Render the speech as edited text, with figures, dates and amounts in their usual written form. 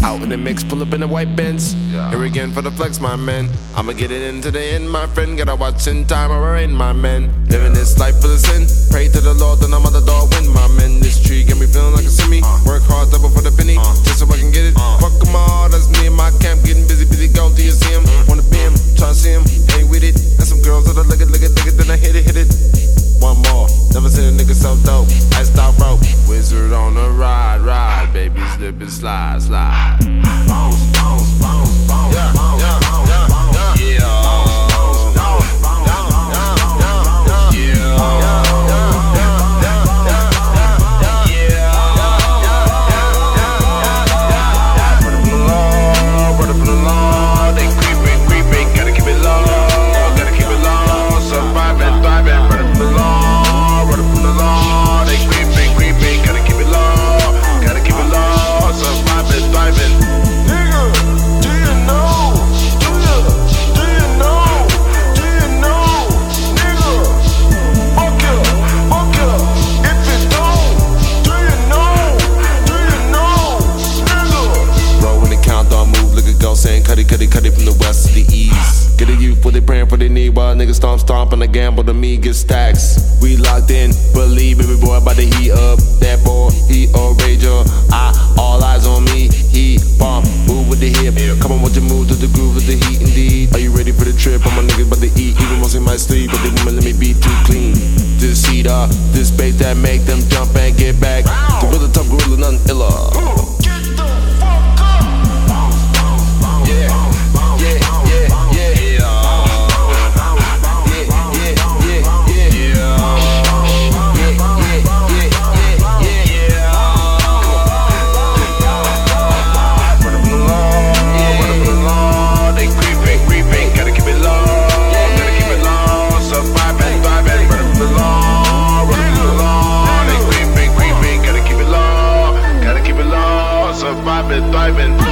Out in the mix, pull up in the white Benz. Here again for the flex, my man. I'ma get it in today, in my friend. Gotta watch in time or in, my man. Living this life for the sin. Pray to the Lord, then I'm on the door, win, my man. This tree get me feeling like a semi. Work hard, double for the penny, just so I can get it. Fuck them all, that's me and my camp. Getting busy, go till you see him. Wanna be him, try to see him, ain't with it. And some girls that are look it, then I hit it. One more, never seen a nigga so dope. I stop rope, wizard on the ride, baby slip and slide. Bounce, bounce, bounce, bounce, yeah, bounce, yeah, bounce, yeah, bounce, yeah. Cut it from the west to the east. Get a youth what they praying for they need, while niggas stomp and I gamble to me get stacks. We locked in, believe baby boy about to heat up. That boy, he a rager. All eyes on me, he bomb, move with the hip. Come on, watch you move to the groove of the heat indeed. Are you ready for the trip? All my niggas about to eat, even most in my sleep, but they won't let me be too clean. This heat up, this bass that make them jump and get back. The real tough gorilla, nothing iller. Diving.